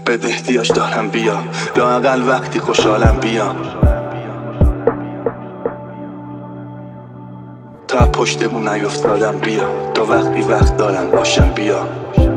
بده احتیاج دارم بیا، لااقل وقتی خوشحالم بیا. تا پشت بوم نیفتادم بیا، تا وقتی وقت دارم باشم بیا.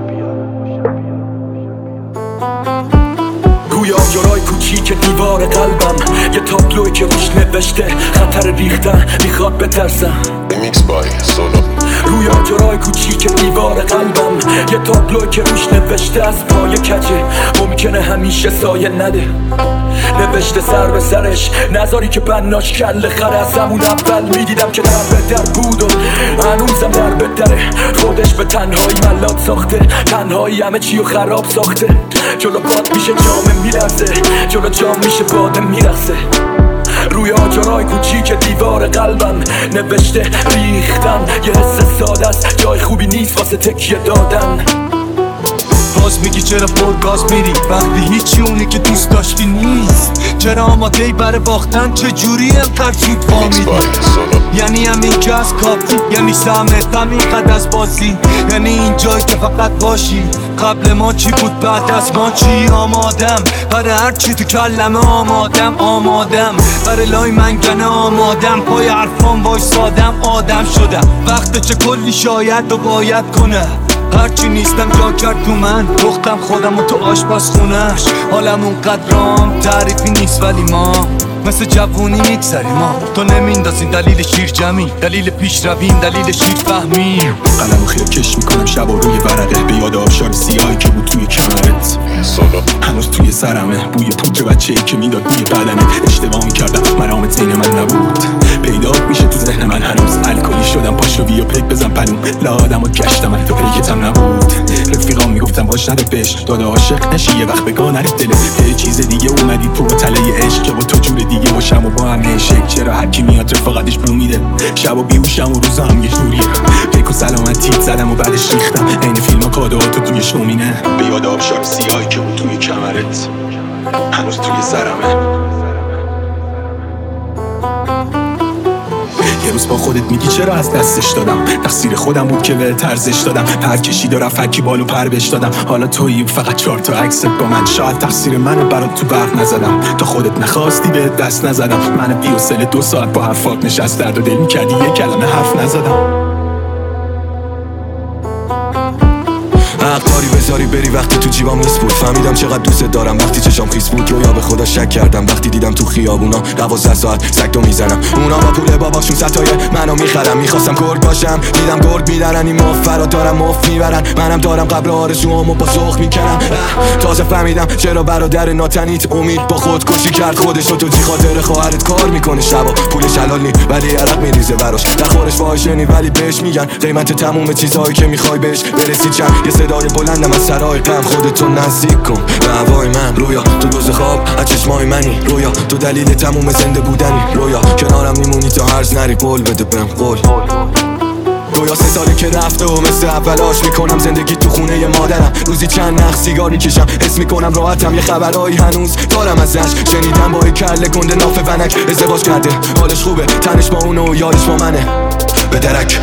روی آجرای کوچیک دیوار قلبم یه تابلوی که روش نوشته خطر ریختن میخواد بترسم. Remix by Solo. روی آجرای کوچیک دیوار قلبم یه تابلوی که روش نوشته از پای کجه ممکنه همیشه سایه نده. نوشته سر به سرش نذاری که بناش کل خره. از همون اول میدیدم که در به در بود و هنوزم در به دره. خودش به تنهایی ملات ساخته، تنهایی همه چی رو خراب ساخته. جلو باد میشه جامه میلرزه، جلو جام میشه باده میرخصه. روی آجرای کوچیک دیوار قلبم نوشته ریختن یه حس ساده است، جای خوبی نیست واسه تکیه دادن. باز میگی چرا پرگاز میری وقتی هیچی اونی که دوست داشتی نیست؟ چرا آمادهی برای باختن؟ چجوری انقدر زود فهمیدی؟ یعنی همین که از کافی، یعنی سهمت همینقدر از بازی، یعنی این جایی که فقط باشی. قبل ما چی بود بعد از ما چی؟ آمادم برای هر چی تو کلمه، آمادم برای لای منگنه، آمادم پای حرفان وایسادم، آدم شدم. وقت چه کلی شاید و باید کنه، هرچی نیستم جا کرد تو من، دختم خودم و تو آشپزخونه‌اش. حالم اونقدر رام تعریفی نیست ولی ما مثل جوونی میگذریم. ما تو نمیندازین دلیل شیر جمعی، دلیل پیش رویم، دلیل شیر فهمیم. قلمو خیره کش میکنم شب و روی ورقه، به یاد آبشار سیاهی که بود توی کمرت. هنوز توی سرمه بوی پودر بچه‌ای که میداد بوی بدنه. اشتباه میکردم مرامت عین من نبود، پیدات میشه تو ذهن من هنوز. الکلی شدم پاشو بیا پیک بزن پلوم، لا آدمو گشتم من تو پیکتم نبود. رفیقام میگفتم باش نده بش، داده عاشق نشی یه وقت بگاه نره دلت. یه چیز دیگه اومدی تو تله عشق که با تو جور دیگه باشم و با هم عشق. چرا هر کی میاد رفاقتش بو میده، شب و بیهوشم و روزا هم یه جوریه. پیک و سلامتی زدم و بعدش ریختم عین فیلم و کادوهاتو توی شومینه. به یاد آبشار سیاهی که بود توی کمرت، هنوز توی سرمه. یه روز با خودت میگی چرا از دستش دادم، تقصیر خودم بود که به ارزش دادم. پر کشید و رفت کی بالو پر بش دادم. حالا تویی فقط 4 تا عکست با من، شاید تقصیر منو برات تو برق نزدم. تا خودت نخواستی به دست نزدم. من بی‌حوصله 2 ساعت با حرفات نشست درد و دل میکردی یه کلمه حرف نزدم. حق داری بذاری بری وقتی تو جیبام نیست بود. فهمیدم چقدر دوست دارم وقتی چشام خیس بود. رویا به خدا شک کردم وقتی دیدم تو خیابونا 12 ساعت سگدو میزنم. اونا با پول باباشون ستای منو میخرم. میخواستم گرگ باشم دیدم گرگ میدارن. این مفرا دارم مف میبرن، منم دارم قبل آرزوامو با سوخ میکنم. تازه فهمیدم چرا برادر ناتنیت امید با خودکشی کرد خودشو. تو جی خاطر خواهرت کار میکنه شبا، پولش حلال نی ولی عرق میریزه براش. در خورش فاحشنی ولی بهش میگن قیمت تموم چیزایی که میخوای بهش برسی. چند یه صدای بلندم از سرای غم، خودتو نزدیک کن به هوای من. رویا تو دوز خواب از چشمای منی، رویا تو دلیل تموم زنده بودنی. رویا کنارم میمونی تا هرز نری، قول بده بهم قول. رویا 3 سالی که رفته و مثل اولاش میکنم زندگی تو خونه مادرم. روزی چند نخ سیگار میکشم، حس میکنم راحتم. یه خبرایی هنوز دارم ازش، شنیدم با کله گنده ناف ونک ازدواج کرده. حالش خوبه تنش با اونو و یادش با منه. به درک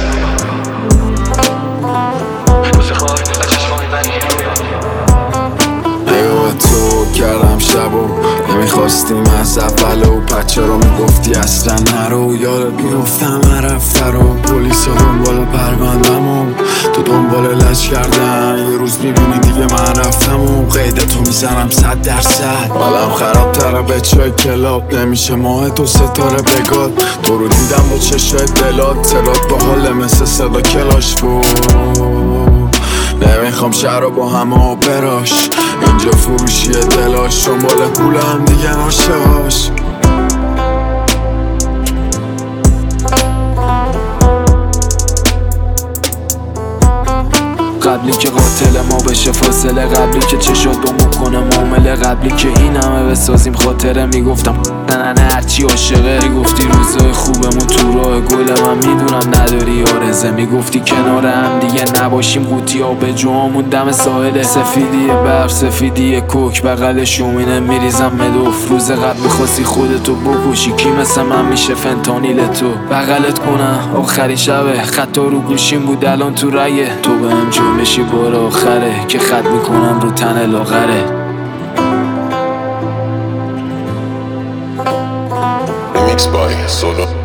تو کردم شب و نمیخواستیم از اول و بچه رو میگفتی اصلا نرو. یادت میگفتم رفته رو پلیس ها دنبال پروندم و تو دنبال لج کردن. یه روز میبینی دیگه من رفتم و قیدتو میزنم 100%. حالم خراب تره به چای کلاب، نمیشه ماه تو ستاره بگاد. تو رو دیدم با چشای دلات، تلات با حال مثل صدا کلاش بود. نمیخوام شهر رو با همه براش، اینجا فروشیه دلاش. دنبال پول هم دیگه ناشهاش. قبلی که قاتل ما بشه فاصله، قبلی که چشات بمون کنه معامله، قبلی که این همه بسازیم خاطره. میگفتم نه هرچی عاشقه، میگفتی روزای خوبمون تو راه گل من میدونم نداری آرزه. میگفتی کنار هم دیگه نباشیم قوطی ها به جوامون دم ساحله. سفیدی برف سفیدی کوک بغل شومینه میریزم مدوف. روز قبل میخواستی خودتو بکشی، کی مثل من میشه فنتانیل تو بغلت کنم. آخری شبه خطا رو گوشیم بود الان تو رایه تو بهم جون بشی بار آخره که خط میکنم رو تن لاغره. solo